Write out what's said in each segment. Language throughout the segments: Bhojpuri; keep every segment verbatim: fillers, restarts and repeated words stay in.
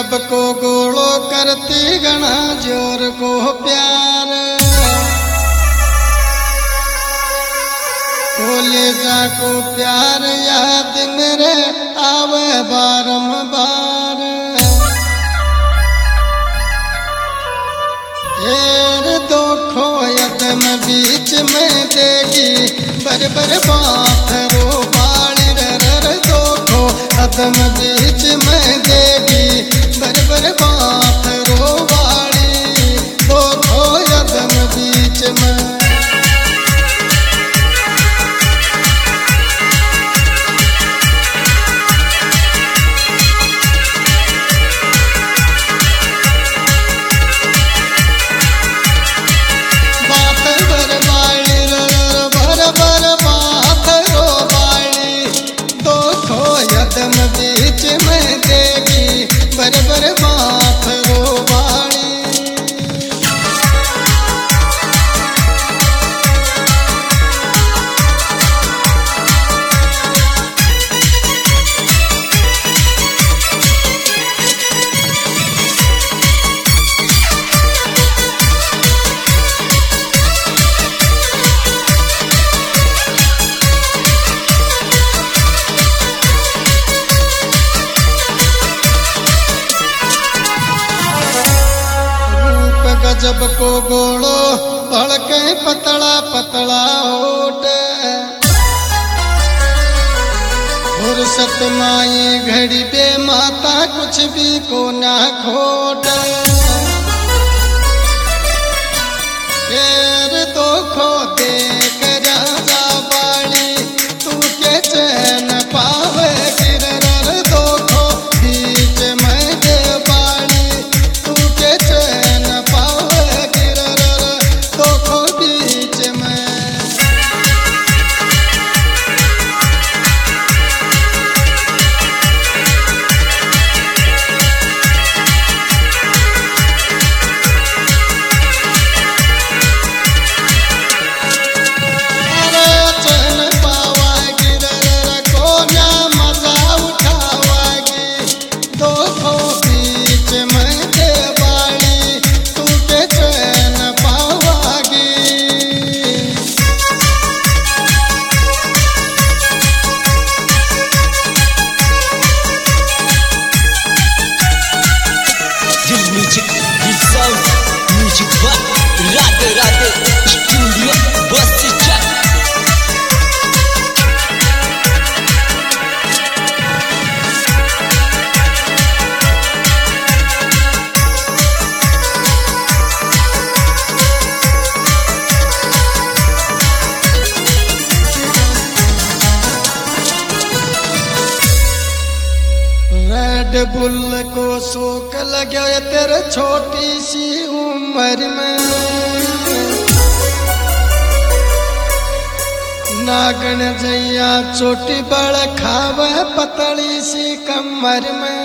गजब को गोलो करती गणा जोर को प्यार बोले जाको प्यार याद मेरे आवे बारंबार एर दो खोयतम बीच में देगी बर बर बात रो बाड़ी रर दो खो अदम बीच में देगी बर बर बात रो बाड़ी दो खोयतम बीच में बीच में देगी बर बर बात रो बाड़ी गजब को गोड़ो भड़के पतला पतला होट फुर्सत माई घड़ी बे माता कुछ भी को ना खोट फेर तो खो देख राजा बाड़ी तू के चैन पावे गिरर दो खो बीच में दे बाड़ी तू के चैन बुल को शोक लगे तेरे छोटी सी उम्र में नागन जैया चोटी बड़ खावे पतली सी कमर में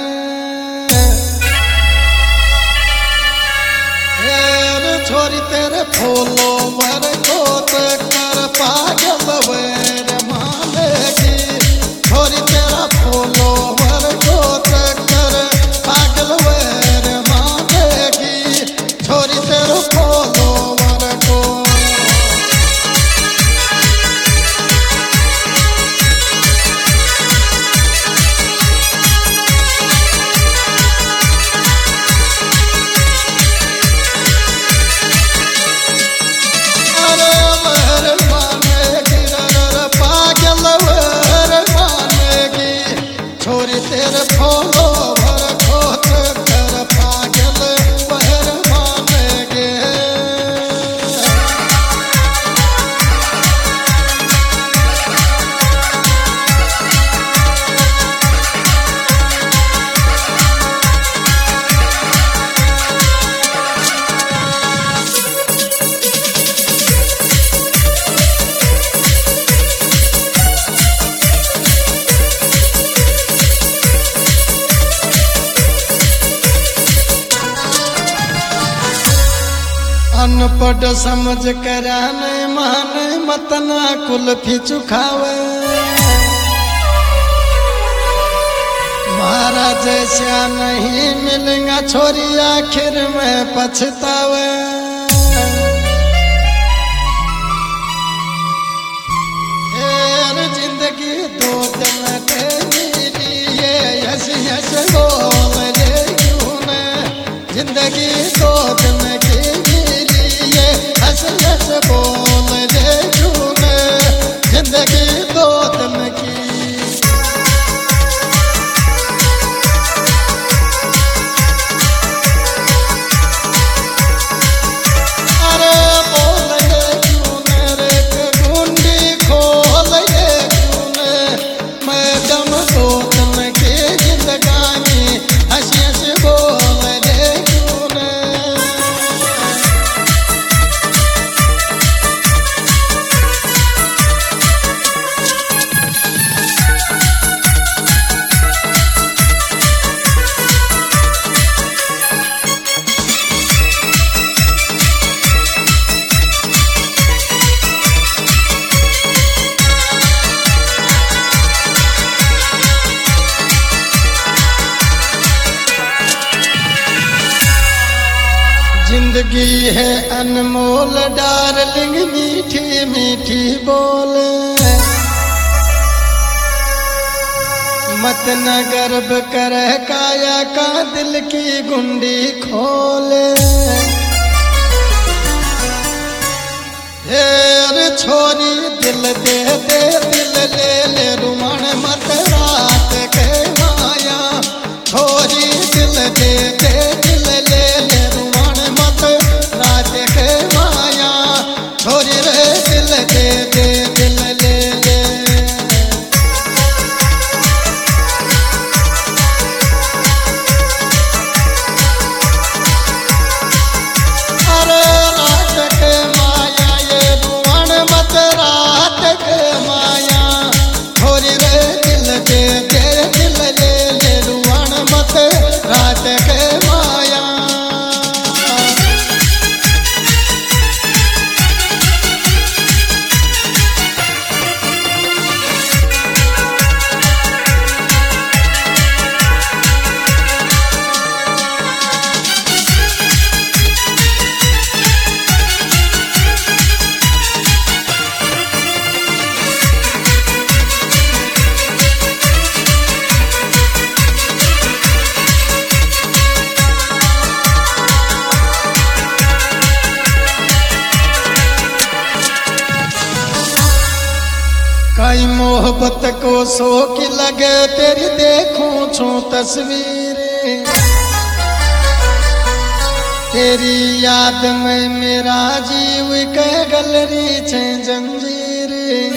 छोरी तेरे फूलो वर गोत कर पागल वेर मालेगी छोरी तेरा फूलो वर गोत कर पागल वेर मालेगी छोरी तेरा फूलो वर को तेरे फूलो भर खोत कर पागल वहर मानेगे अनपढ़ समझ कराने माने मतना कुल्फी चुखावे मारा जैसा नहीं मिलेगा छोरी आखिर में पछतावे। जिंदगी दो दिन के लिए यस यस बोल रे क्यों न, जिंदगी दो दिन के लिए यस यस बोल रे क्यों न, जिंदगी दो दिन की। जिंदगी है अनमोल डार्लिंग मीठी मीठी बोले, मत न गर्व कर काया का दिल की गुंडी खोले। अरे छोरी दिल दे दे दिल ले ले रुमन मत रात के माया, छोरी दिल दे दे दिल ले ले रात के माया, छोरी रे दिल दे दे दिल ले ले। अरे रात के माया ये रुआन मत रात के माया, छोरी रे दिल दे दे दिल ले ले रुआन मत रात के माया। कई मोहब्बत को सो की लगे तेरी देखूं छू तस्वीर, तेरी याद में मेरा जीव के गलरी छे जंजीर।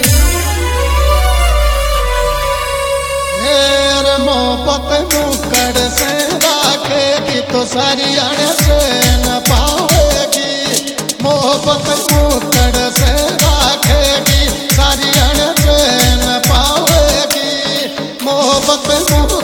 हेर मोहब्बत मुकड़ से राखेगी तो सारी अण से न पाएगी, मोहब्बत मुकड़ से राखेगी सारी अण से न पाएगी, मोहब्बत